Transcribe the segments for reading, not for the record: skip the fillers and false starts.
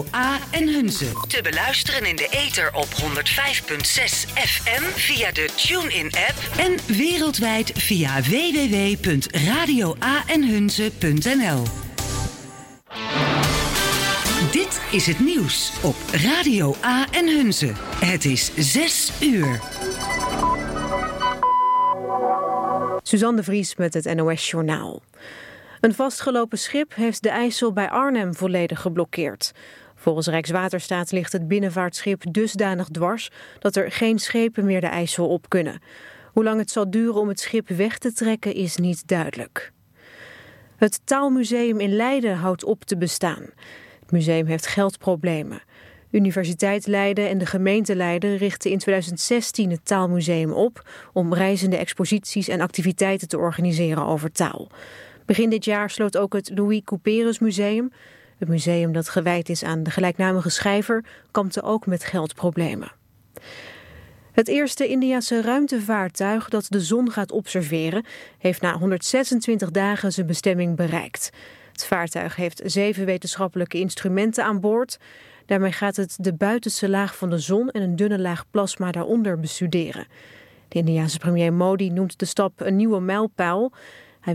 A en Hunze. Te beluisteren in de ether op 105.6 FM via de TuneIn-app en wereldwijd via www.radioaenhunze.nl. Dit is het nieuws op Radio A en Hunze. Het is 6 uur. Suzanne de Vries met het NOS-journaal. Een vastgelopen schip heeft de IJssel bij Arnhem volledig geblokkeerd. Volgens Rijkswaterstaat ligt het binnenvaartschip dusdanig dwars dat er geen schepen meer de IJssel op kunnen. Hoe lang het zal duren om het schip weg te trekken is niet duidelijk. Het Taalmuseum in Leiden houdt op te bestaan. Het museum heeft geldproblemen. Universiteit Leiden en de gemeente Leiden richten in 2016 het Taalmuseum op om reizende exposities en activiteiten te organiseren over taal. Begin dit jaar sloot ook het Louis Couperus Museum. Het museum dat gewijd is aan de gelijknamige schrijver kampte ook met geldproblemen. Het eerste Indiase ruimtevaartuig dat de zon gaat observeren heeft na 126 dagen zijn bestemming bereikt. Het vaartuig heeft 7 wetenschappelijke instrumenten aan boord. Daarmee gaat het de buitenste laag van de zon en een dunne laag plasma daaronder bestuderen. De Indiase premier Modi noemt de stap een nieuwe mijlpaal. Het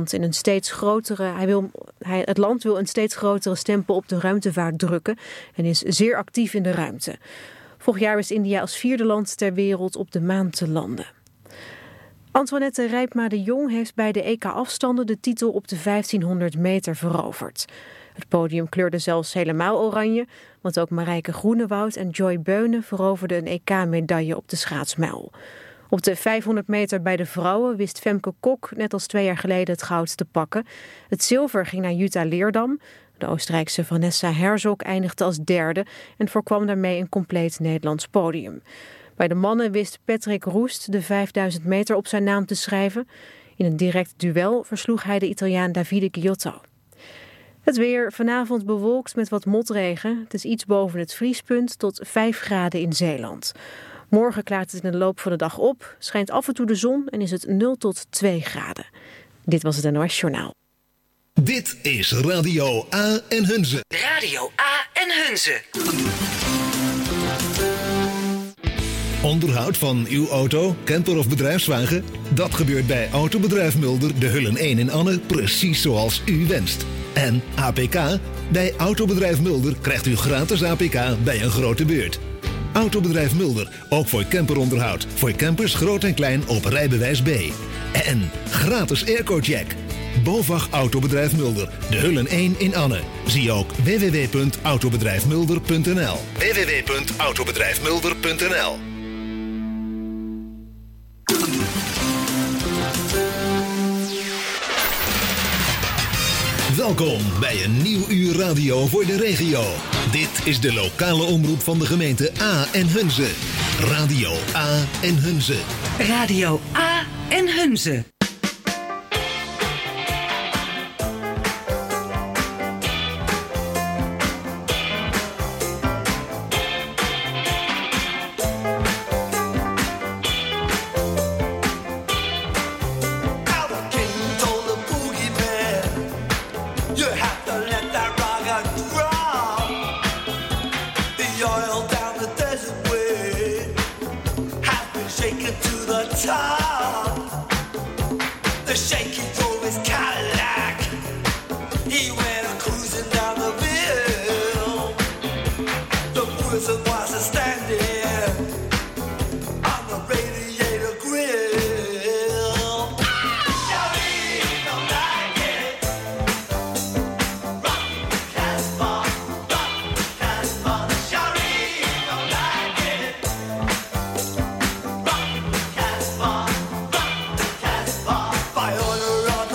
land wil een steeds grotere stempel op de ruimtevaart drukken en is zeer actief in de ruimte. Vorig jaar wist India als 4e land ter wereld op de maan te landen. Antoinette Rijpma de Jong heeft bij de EK-afstanden de titel op de 1500 meter veroverd. Het podium kleurde zelfs helemaal oranje, want ook Marijke Groenewoud en Joy Beunen veroverden een EK-medaille op de schaatsmijl. Op de 500 meter bij de vrouwen wist Femke Kok net als 2 jaar geleden het goud te pakken. Het zilver ging naar Jutta Leerdam. De Oostenrijkse Vanessa Herzog eindigde als 3e en voorkwam daarmee een compleet Nederlands podium. Bij de mannen wist Patrick Roest de 5000 meter op zijn naam te schrijven. In een direct duel versloeg hij de Italiaan Davide Giotto. Het weer, vanavond bewolkt met wat motregen. Het is iets boven het vriespunt tot 5 graden in Zeeland. Morgen klaart het in de loop van de dag op, schijnt af en toe de zon en is het 0 tot 2 graden. Dit was het NOS Journaal. Dit is Radio A en Hunze. Radio A en Hunze. Onderhoud van uw auto, camper of bedrijfswagen? Dat gebeurt bij Autobedrijf Mulder, de Hullen 1 in Anne, precies zoals u wenst. En APK? Bij Autobedrijf Mulder krijgt u gratis APK bij een grote beurt. Autobedrijf Mulder, ook voor camperonderhoud. Voor campers groot en klein op rijbewijs B. En gratis airco-check. BOVAG Autobedrijf Mulder, de Hullen 1 in Anne. Zie ook www.autobedrijfmulder.nl. www.autobedrijfmulder.nl. Welkom bij een nieuw uur radio voor de regio. Dit is de lokale omroep van de gemeente A en Hunze. Radio A en Hunze. Radio A en Hunze. By honor of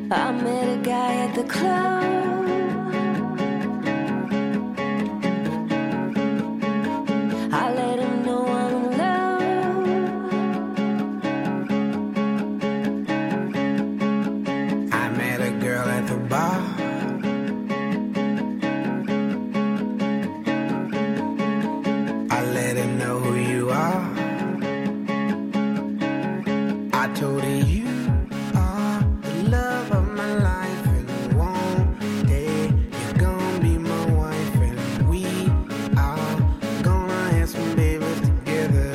I met a guy at the club. I let him know I'm in love. I met a girl at the bar. I let her know who you are. I told her you are the love of my life, and one day you're gonna be my wife, and we are gonna have some babies together.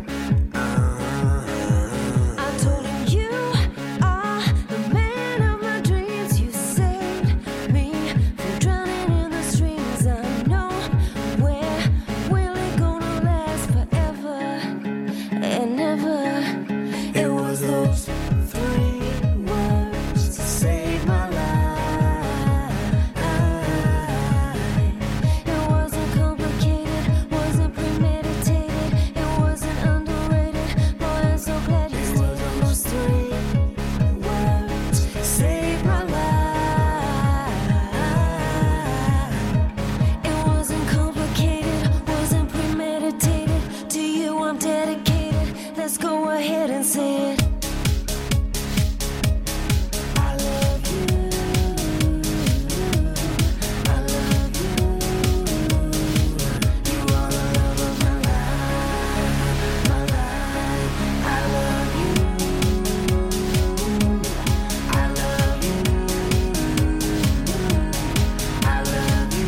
I told him you are the man of my dreams. You saved me from drowning in the streams. I know we're really gonna last forever and never. It was those 3 words to save my life. It wasn't complicated, wasn't premeditated, it wasn't underrated. Boy, I'm so glad you stayed. Those 3 words saved my life. It wasn't complicated, wasn't premeditated. To you I'm dedicated. Let's go ahead and say it. I love you. I love you. You are the love of my life, my life. I love you. I love you. I love you.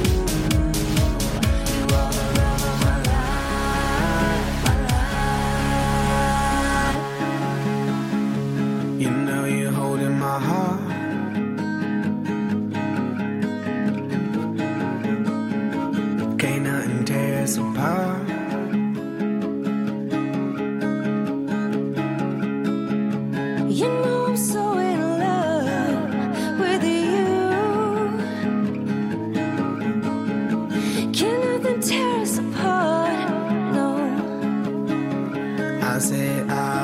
You are the love of my life, my life. You know you're holding my heart. Can't nothing tear us apart. You know I'm so in love with you. Can nothing tear us apart? No. I said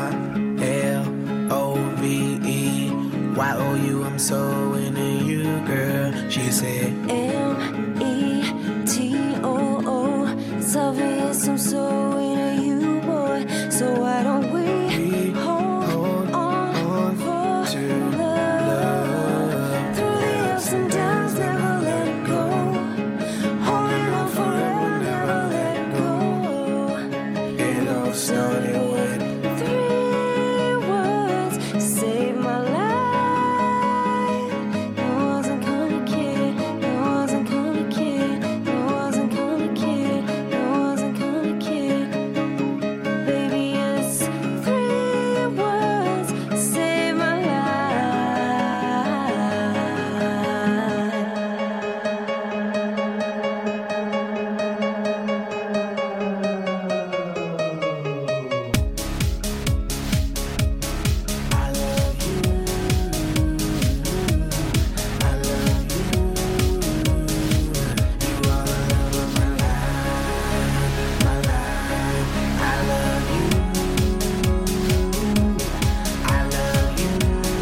I-L-O-V-E-Y-O-U. I'm so into you, girl. She said M-E-T-O-O. It's obvious I'm so into you, boy. So why don't we hold on for to love? Through the ups and downs, never let it go. Holding on forever, never let it go. it all started with 3 words saved my life. It wasn't complicated. It wasn't complicated. It wasn't complicated. It wasn't complicated. Baby, it's 3 words saved my life. I love you. I love you. You are the love of my life, my life. I love you. I love you.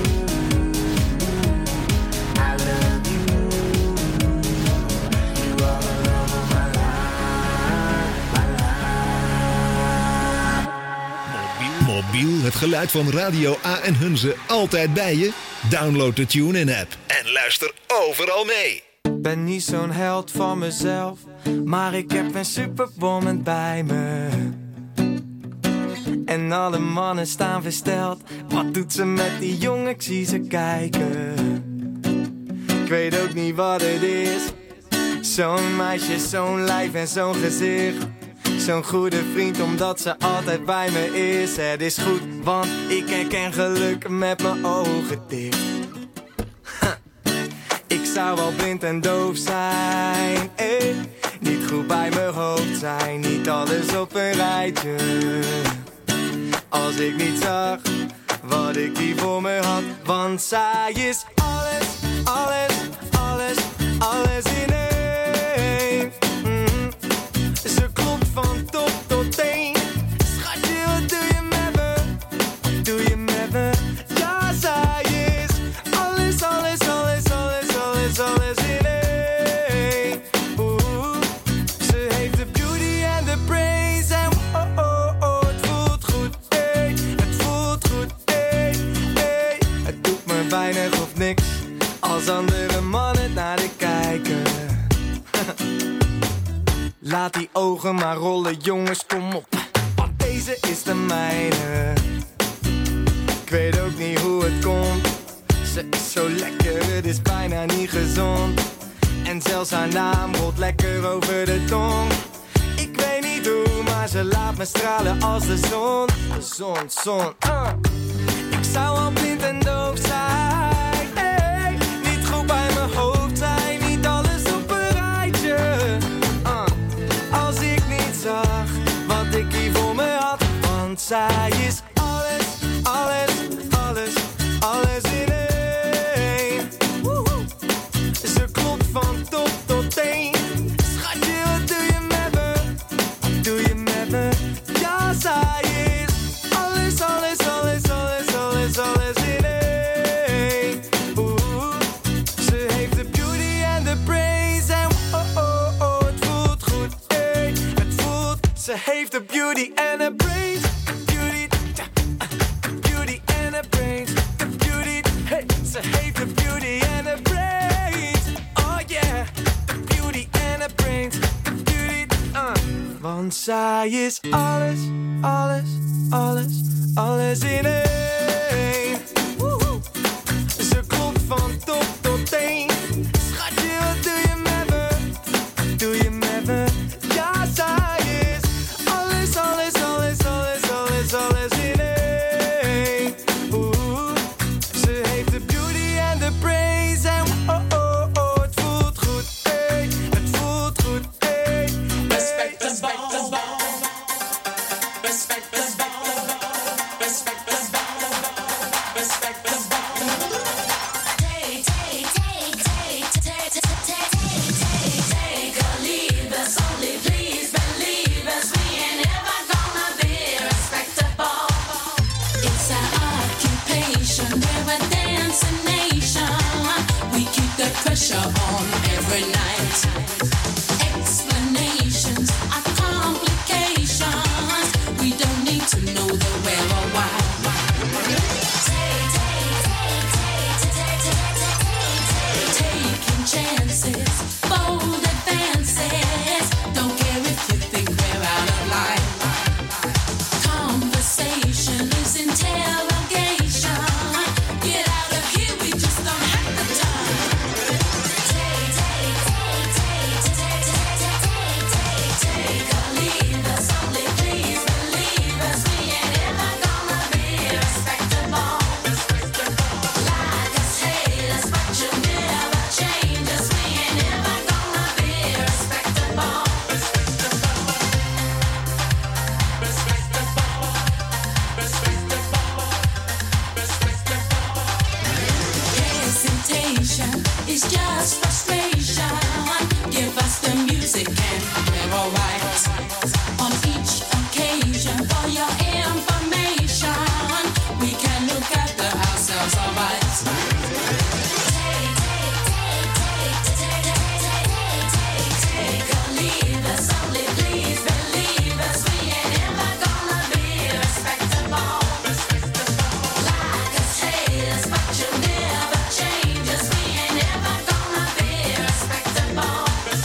I love you. You are the love of my life, my life. Mobiel, het geluid van Radio A en Hunze altijd bij je? Download de TuneIn-app en luister overal mee. Ben niet zo'n held van mezelf, maar ik heb een superwoman bij me. En alle mannen staan versteld. Wat doet ze met die jongen? Ik zie ze kijken. Ik weet ook niet wat het is. Zo'n meisje, zo'n lijf en zo'n gezicht. Zo'n goede vriend omdat ze altijd bij me is. Het is goed, want ik herken geluk met mijn ogen dicht. Ik zou wel blind en doof zijn, niet goed bij mijn hoofd zijn. Niet alles op een rijtje. Als ik niet zag wat ik hier voor me had. Want zij is alles, alles, alles, alles in één. Ze klopt van top tot teen. Schatje, wat doe je met me? Doe je met me? Ja, zij is alles niks als andere mannen naar de kijken. Laat die ogen maar rollen, jongens, kom op. Want deze is de mijne. Ik weet ook niet hoe het komt. Ze is zo lekker, het is bijna niet gezond. En zelfs haar naam rolt lekker over de tong. Ik weet niet hoe, maar ze laat me stralen als de zon. De zon, Ik zou al blind en doof zijn, hey. Niet goed bij mijn hoofd zijn, niet alles op een rijtje. Als ik niet zag wat ik hier voor me had. Want zij is alles, alles, alles, alles in één. Ze klopt van top tot teen. Schatje, wat doe je met me? Doe je met me? Ja, zij is alles, alles, alles, alles, alles, alles in één. Ze heeft de beauty en de brains. En het voelt goed, hey. Het voelt, ze heeft de beauty en de brains. Beauty en de brains. De beauty, hey. Ze heeft de beauty en de brains. Oh yeah. De beauty en de brains. De beauty, Want zij is alles, alles, alles, alles in één. Ze klopt van top tot teen. Schatje, wat doe je met me? Doe je met me? Ja, zij is alles, alles, alles, alles, alles, alles in één. Ze heeft de beauty en de brains. En het voelt goed, hey. Het voelt goed, hey. Respect us, pressure on every night. Explanations are complications. We don't need to know the where or why. Taking chances, bold advances. Don't care if you think we're out of line. Conversation is interrogation. Get out of here, we just don't have the time. Take a leave us, only please believe us. We ain't ever gonna be respectable. Like us, hate us, but you never change us. We ain't ever gonna be respectable. Hesitation is just frustration. Give us the music and we're alright. On each occasion, for your information, we can look after ourselves alright. Take or leave us, only please believe us. We ain't ever gonna be respectable. Like us, hate us, but you never change us. We ain't ever gonna be respectable.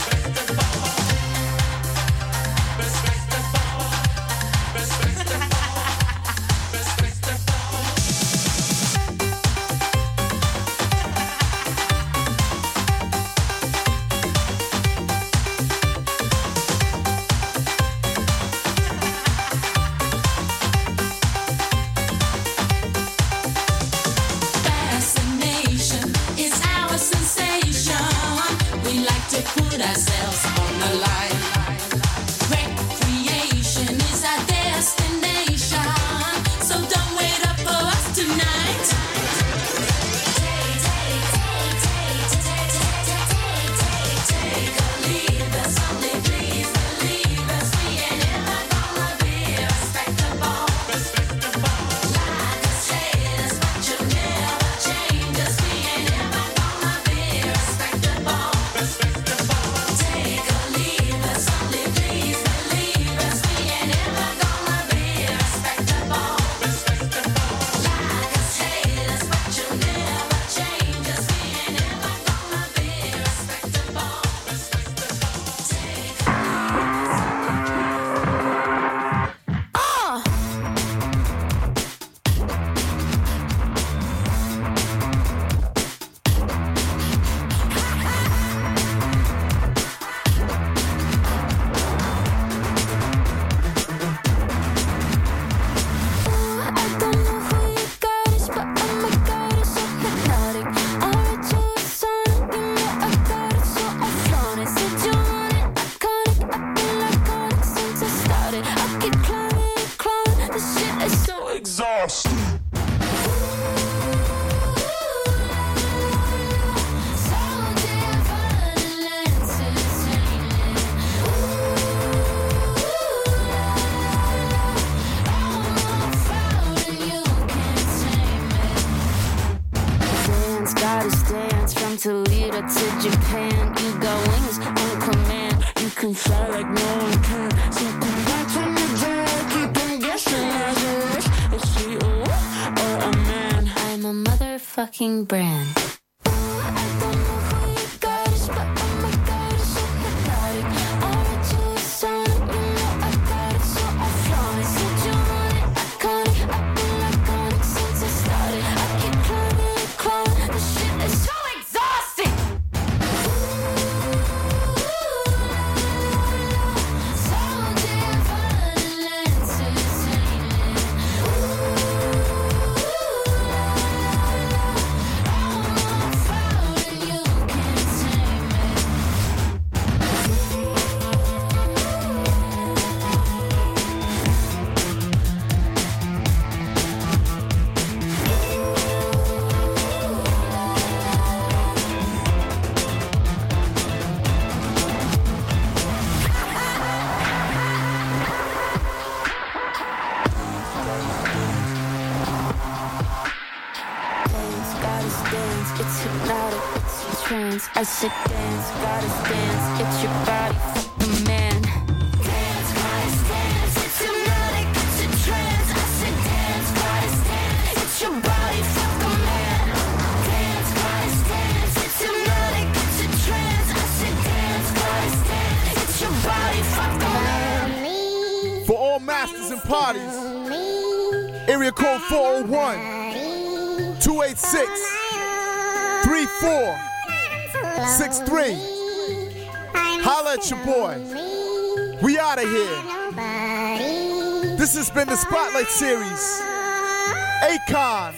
Fascination is our sensation. We like to put ourselves on the line. Recreation is our destination. So don't wait up for us tonight. Take or leave us, only please believe us. We ain't ever gonna be respectable. Like us, hate us, but you never change us. We ain't ever gonna be respectable. Take or leave us, to lead her to Japan. You got wings on command. You can fly like no one can. So come back to me, girl. Keep on guessing as you wish. Is she a wolf or a man? I'm a motherfucking brand. I don't know who you got is, but oh my god, it's so hypnotic. I read you a song, you know I got it, so I flaunt it. Said you want it, iconic. I've been iconic since it started. I keep climbing and climbing. This shit is so exhausting. So divine and entertaining. I'm proud and you can't tame me. Dance, gotta dance, it's hypnotic, it's a trance. I said dance, gotta dance, it's your body, fuck the man. Dance, gotta dance, it's hypnotic, it's a trance. I said dance, gotta dance, it's your body, fuck the man. Dance, gotta dance, it's hypnotic, it's a trance. I said dance, gotta dance, it's your body, fuck the man. For all masters and parties, area code 401 286 3463. Holla at your boy. We out of here. This has been the Spotlight Series. Akon.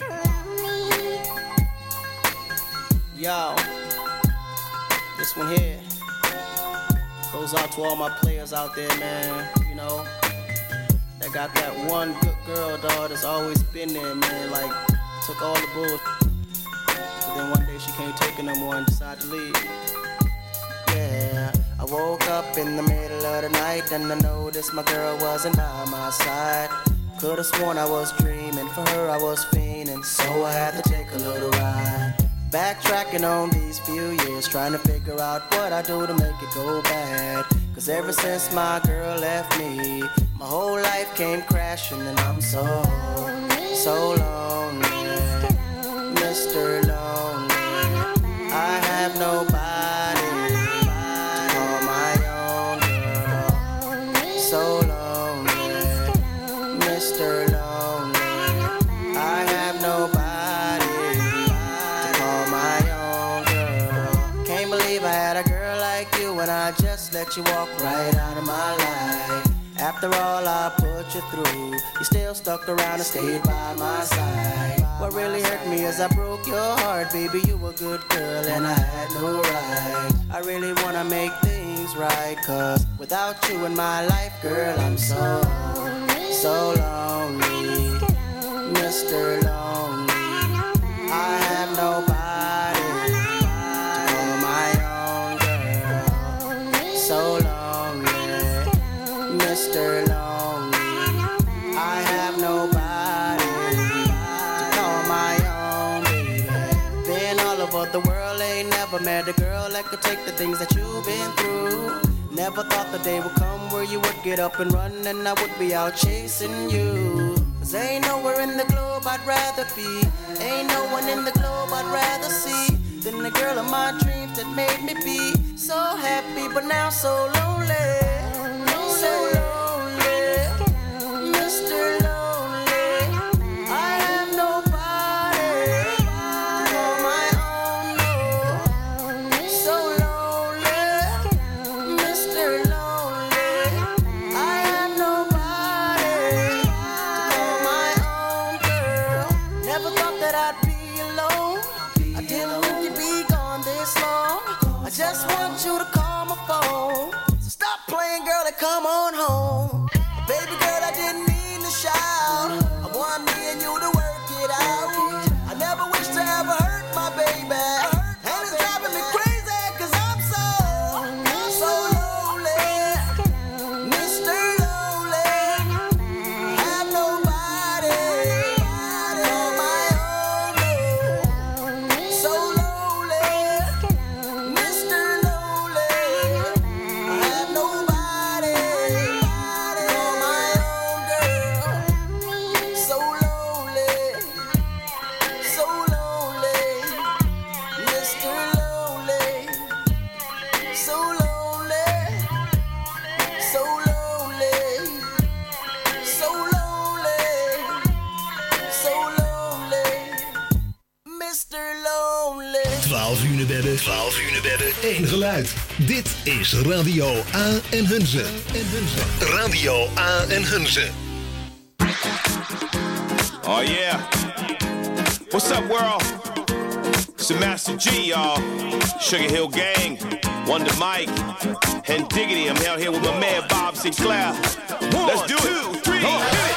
Yo, this one here goes out to all my players out there, man. You know, that got that one good girl, dog, that's always been there, man. Like, took all the bullshit. But then one day she can't take it no more and decided to leave. Yeah, I woke up in the middle of the night and I noticed my girl wasn't by my side. Could've sworn I was dreaming, for her I was fiending, so I had to take a little ride. Backtracking on these few years, trying to figure out what I do to make it go bad. Cause ever since my girl left me, my whole life came crashing and I'm so lonely. Mr. Lonely, I have nobody to call my own girl. So lonely, Mr. Lonely, I have nobody to call my own girl. Can't believe I had a girl like you and I just let you walk right out of my life. After all I put you through, you still stuck around and stayed by my side. What really hurt me is I broke your heart, baby, you a good girl and I had no right. I really wanna make things right, cause without you in my life, girl, I'm so lonely. Mr. Lonely, I have nobody to call my own girl. So lonely, Mr. Lonely, I have nobody to call my own baby. Been all over the world, ain't never met a girl that could take the things that you've been through. Never thought the day would come where you would get up and run and I would be out chasing you. Cause ain't nowhere in the globe I'd rather be, ain't no one in the globe I'd rather see than the girl of my dreams that made me be so happy but now so lonely. So lonely, Mr. Lonely, I have nobody to call my own, no. So lonely, Mr. Lonely, I have nobody to call my own girl. Never thought that I'd be alone, I didn't think you'd be gone this long. I just want you to call my phone. Stop playing, girl, and come on home. Baby girl, I didn't mean to shout. I want me and you to work it out. I never wish to ever hurt my baby. And it's driving me crazy, cause I'm so lonely. Mr. Lonely, have nobody to call my own. So lonely, 12 uur bedden, 12 uur bedden, één geluid. Dit is Radio A en Hunze. Radio A en Hunze. Oh yeah. What's up, world? It's the Master G, y'all. Sugar Hill Gang, Wonder Mike, and Diggity. I'm out here with my man Bob Sinclair. Let's do it. 2, 3, hit it.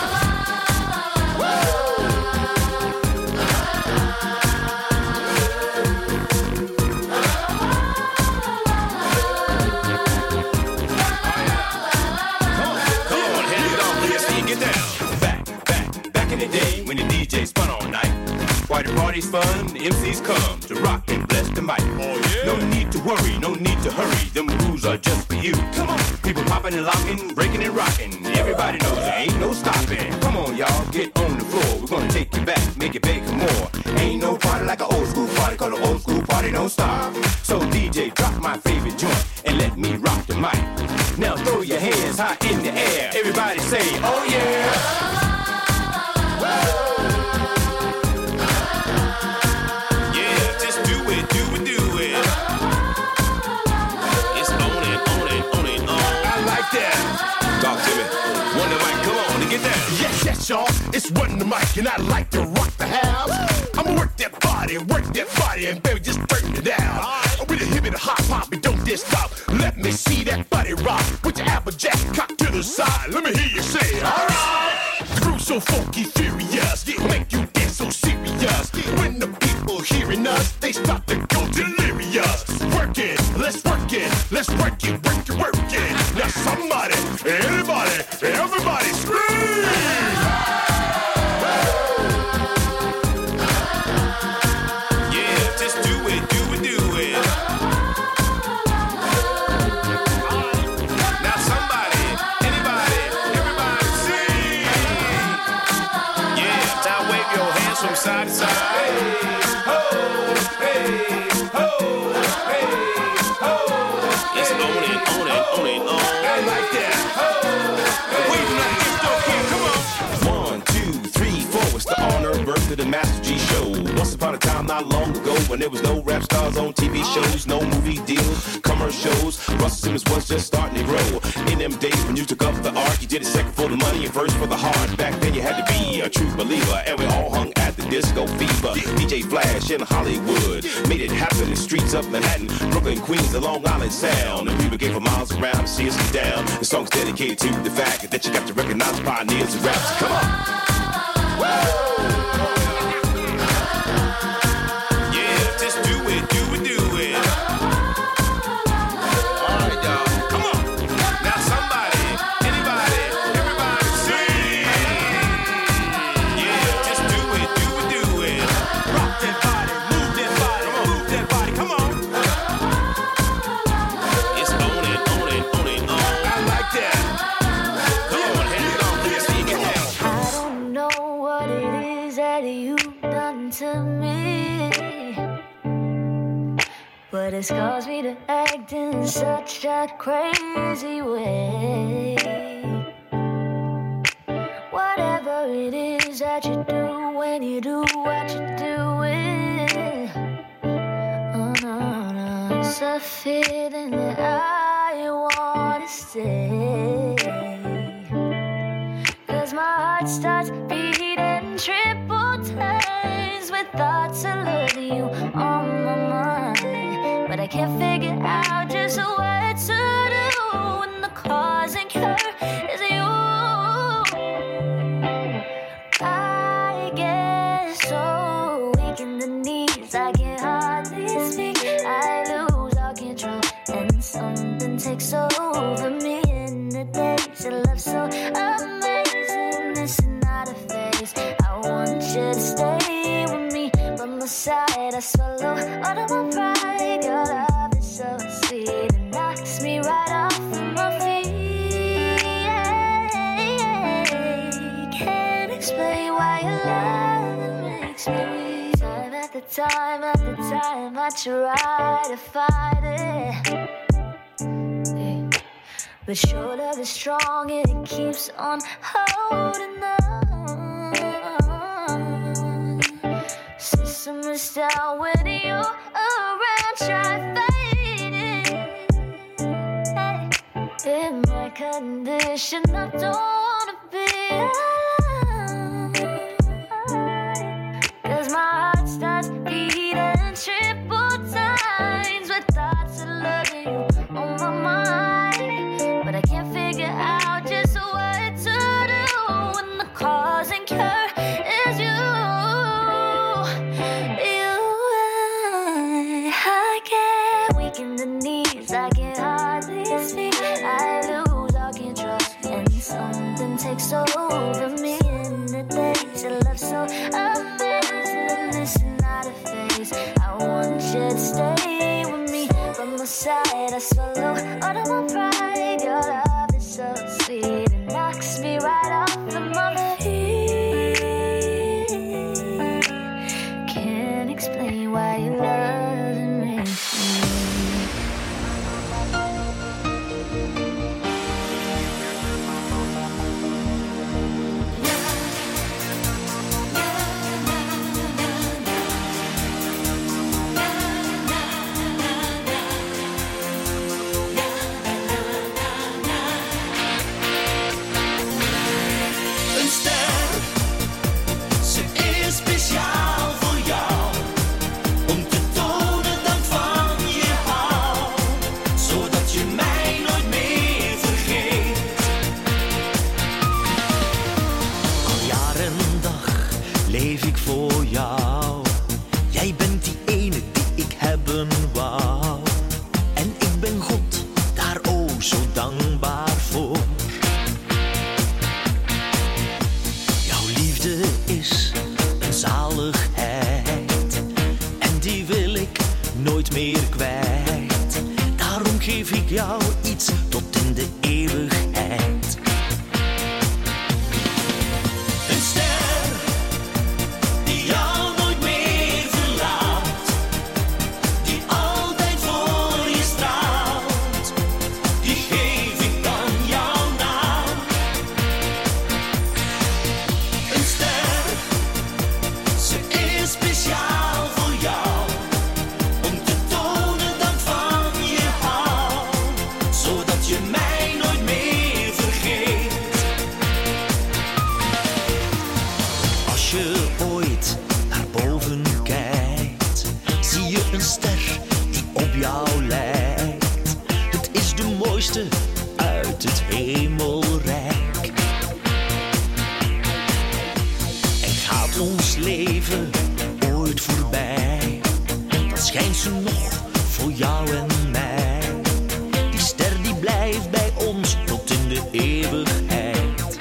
Day when the DJ spun all night. Why the party's fun, the MCs come to rock and bless the mic. Oh, yeah. No need to worry, no need to hurry. Them rules are just for you. Come on, people popping and locking, breaking and rocking. Everybody knows there ain't no stopping. Come on, y'all, get on the floor. We're gonna take you back, make it big for more. Ain't no party like an old school party, cause an old school party don't stop. So DJ, drop my favorite joint and let me rock the mic. Now throw your hands high in the air. Everybody say, oh yeah. Yeah, just do it, do it, do it. It's on it, on it, on it, on. I like that. Talk to me. Wonder Mike, come on and get down. Yes, yes, y'all. It's Wonder Mike, and I like to rock the house. I'ma work that body, and baby, just burn it down. I'm with a hip and a hop hop, and don't just stop. Let me see that body rock. Put your applejack cock to the side. Let me hear you say, all right. The groove's so funky, furious, make you dance so serious. When the people hearing us, they start to go delirious. Work it, let's work it, let's work it, work it, work it. Now somebody, anybody, everybody scream! Yeah, just do it, do it, do it. Now somebody, anybody, everybody sing. Yeah, now wave your hands from side to side. Hey, ho, hey, ho, hey, ho. It's on it, on it, on it, on. I like that. Ho, waving like this, don't care, come on. 1, 2, 3, 4, it's the honor birth of the Master G Show. Once upon a time, not long ago, when there was no rap stars on TV shows, no movie deals, commercials, Russell Simmons was just starting to grow. In them days when you took up the art, you did it second for the money and first for the heart. Back then you had to be a true believer, and we all hung at the Disco Fever. DJ Flash in Hollywood made it happen in the streets of Manhattan, Brooklyn, Queens, the Long Island Sound. And people came for miles around to see us get down. The song's dedicated to the fact that you got to recognize pioneers and raps. Come on. Yeah, just do it, do it, do it. All right, y'all, come on. Now somebody, anybody, everybody sing. Yeah, just do it, do it, do it. Rock that body, move that body, move that body, come on. It's on it, on it, on it, on. I like that. Come on, hand it on, please, see you get down. I don't know what it is that you've done to me, but it's caused me to act in such a crazy way. Whatever it is that you do when you do what you're doing, oh no, no, it's a feeling that I wanna stay. 'Cause my heart starts beating triple times with thoughts of loving you on my mind. But I can't figure out just what to do when the cause and cure is you. I get so weak in the knees, I can hardly speak. I lose all control and something takes over me. In the days of love so amazing, this is not a phase. I want you to stay with me, by my side I swallow all of my pride. Your love is so sweet, it knocks me right off of my feet. Can't explain why your love makes me weak. Time after time after time I try to fight it, but your love is strong and it keeps on holding on. System is down when you're around. try fading. Hey, in my condition, I don't wanna be alone. 'Cause my heart starts beating triple times with thoughts of loving you on my mind. But I can't figure out just what to do when the cause and cure is you. I get weak in the knees, I can hardly speak. I lose all control and something takes over me. In the days of love so amazing, and this is not a phase. I want you to stay with me. From my side I swallow all of my pride. Your love is so sweet, it knocks me right off of my feet. Can't explain why you love me. Een ster, ze is speciaal voor jou. Om te tonen dat van je hou, zodat je mij nooit meer vergeet. Al jaar en dag leef ik voor jou. Jij bent die ene die ik hebben wou. En ik ben God daar zo dankbaar voor. Jouw liefde is een zaligheid en die wil ik nooit meer kwijt. Daarom geef ik jou iets tot in de eeuwigheid. Een ster die jou nooit meer verlaat, die altijd voor je straalt, die geef ik dan jouw naam. Een ster, ze is speciaal voor jou. Om te tonen dat van je hou, zodat je mij nooit meer vergeet. Als je ooit naar boven kijkt, zie je een ster die op jou lijkt. Het is de mooiste uit het hemelrijk. En gaat ons leven ooit voorbij, dan schijnt ze nog voor jou en mij. Die ster die blijft bij ons tot in de eeuwigheid.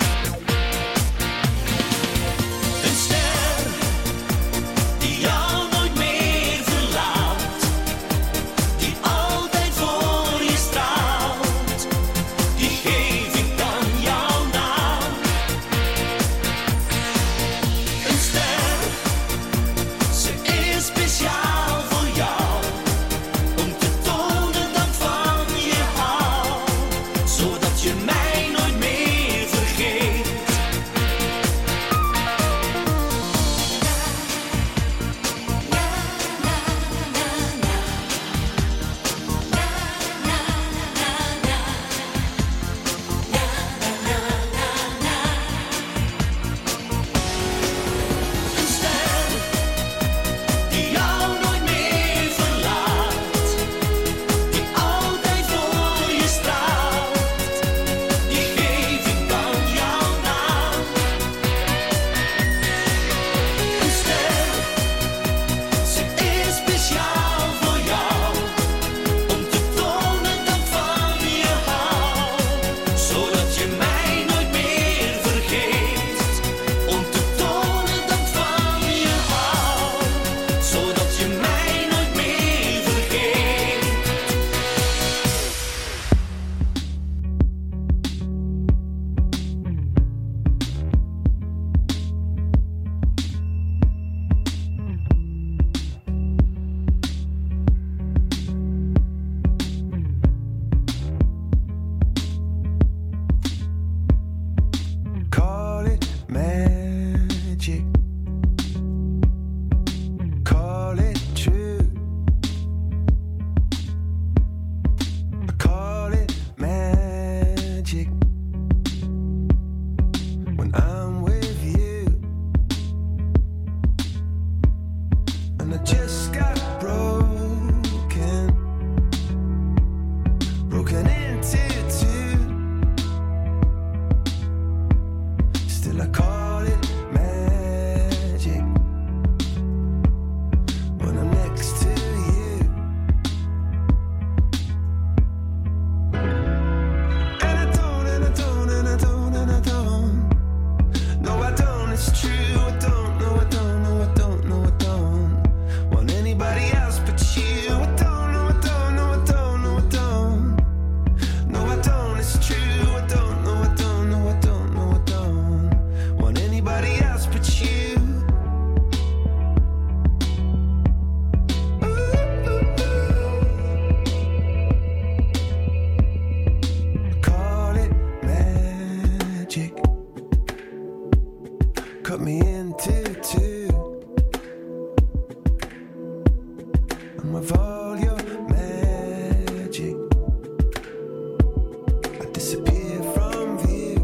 Een ster die jou nooit meer verlaat, die altijd voor je straalt, die geef ik dan jouw naam. Een ster, ze is speciaal voor jou. and I just got broken into two. Still I call it magic when I'm next to you. And I don't, and I don't, and I don't, and I don't. No, I don't, it's true. I don't, no, I don't, no, I don't, no, I don't want anybody else but you. I don't, no, I don't, no, I don't, no, I don't. No, I don't, it's true. I don't, no, I don't, no, I don't, no, I don't want anybody else but you. Call it magic. Cut me into two. And with all your magic, I disappear from view.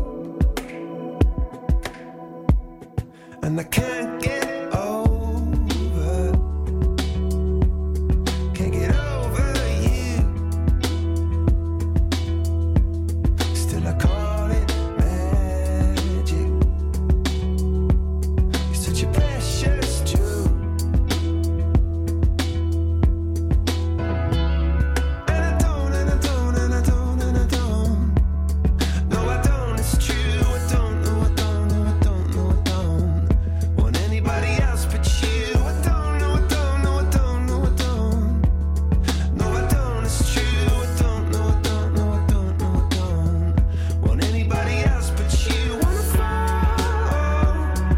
And I can't get over you. Still I call it magic. You're such a precious jewel. And I don't, and I don't, and I don't, and I don't. No, I don't, it's true. I don't, no, I don't, no, I don't, no, I don't want anybody else but you. I don't, no, I don't, no, I don't, no, I don't. No, I don't, it's true. I don't, no, I don't, no, I don't, no, I don't want anybody else but you. Wanna fall,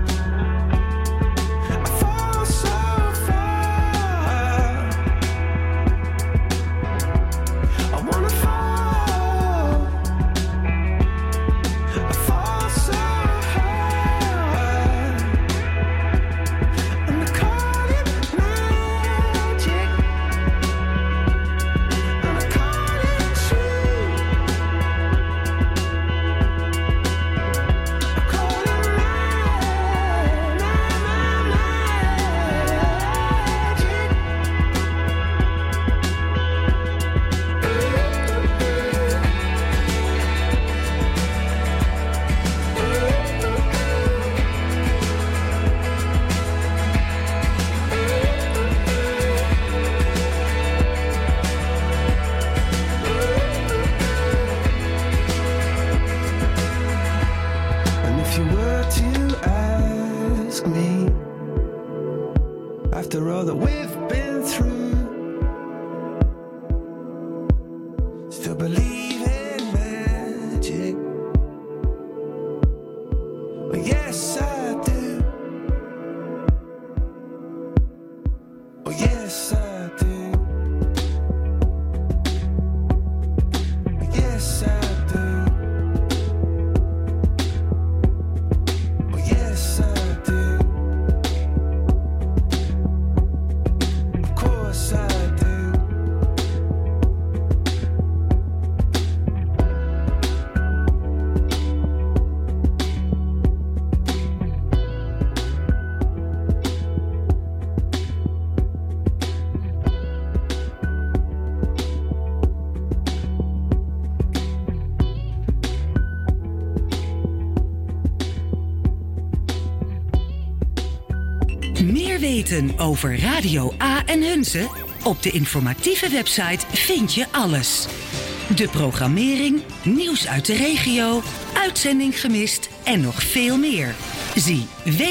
I fall so far. I wanna fall, I fall so hard. And I call it magic, and I call it true. I call it And if you were to ask me, after all that we've been through, still believe in magic? Well, yes, I do. Oh, yes, I do. Yes, I do. Oh, yes, I do. Of course I do. Meer weten over Radio A en Hunze? Op de informatieve website vind je alles. De programmering, nieuws uit de regio, uitzending gemist en nog veel meer. Zie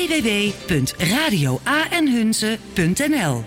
www.radioaenhunze.nl.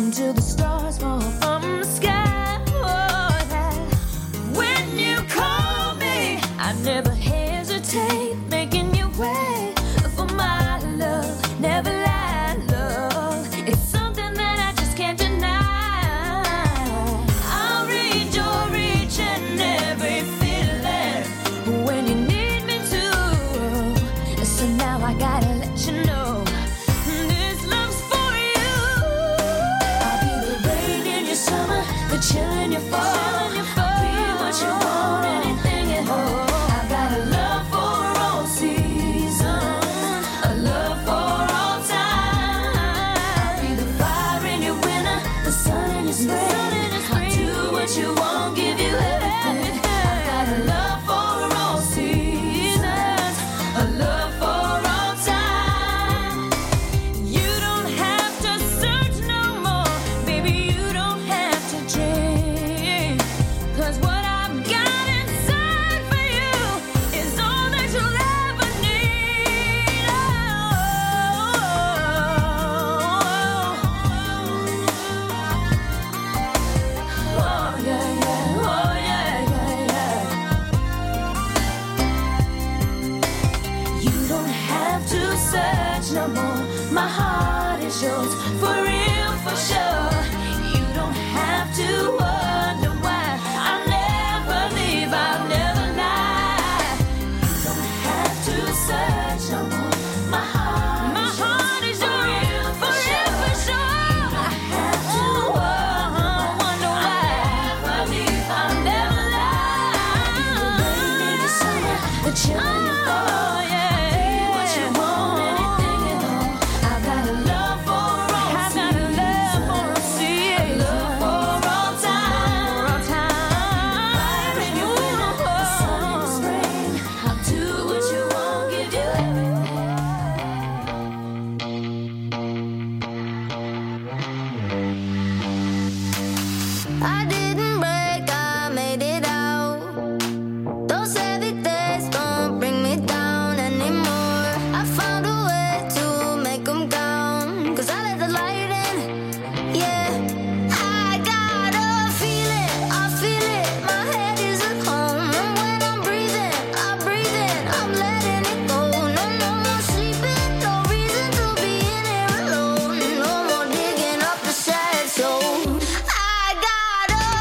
until the stars fall from the sky. Oh, yeah. When you call me, I never hesitate making you wait for my love. Never lie, love. It's something that I just can't deny. I'll read your reach and every feeling when you need me to. So now I gotta let you know this love's for you. I'll be the rain in your summer, the chill in your fall. I'll be what you want, anything at all. I've got a love for all seasons, a love for all time. I'll be the fire in your winter, the sun in your spring. I'll do what you want, give you everything. I've got a love for all seasons, a love for all time. You don't have to search no more, baby, you don't have to change. 'Cause what I've got inside for you is all that you'll ever need. Oh, yeah, yeah, oh, yeah, yeah, yeah. You don't have to search no more. My heart is yours, for real, for sure. You don't have to wonder why I'll never leave, I'll never lie. You don't have to search no more. My heart is yours, for real, for sure. You don't have to wonder why I'll never leave, I'll never lie. The rain in the summer, the chill in the fall. Be what you want, anything at all. I've got a love for all seasons, a love for all time. Fire in your winter, the sun in the spring. I'll do what you want, give you everything. I didn't break, I made it out. Those heavy days don't bring me down anymore. I found a way to make them count. 'Cause I let the light in, yeah. I got a feeling, I feel it. My head is at home. And when I'm breathing, I'm letting it go. No more sleeping, no reason to be in here alone. No more digging up the sad soul. I got a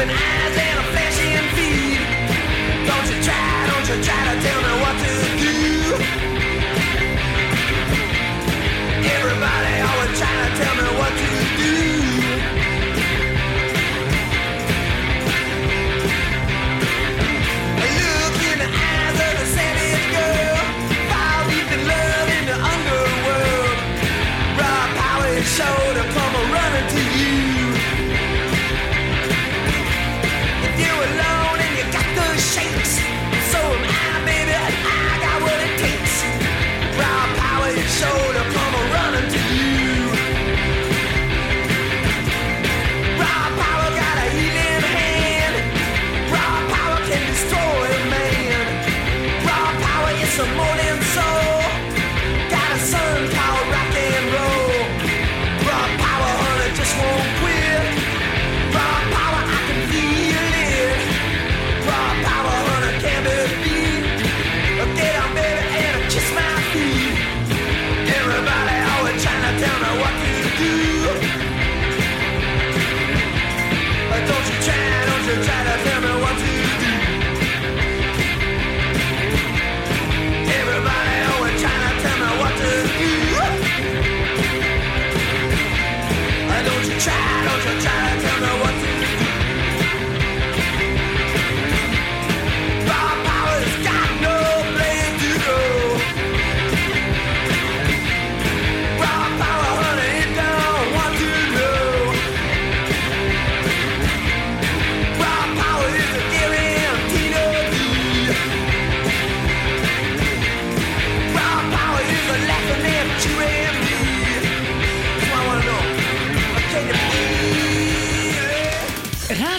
open eyes and a flashing feet. Don't you try to tell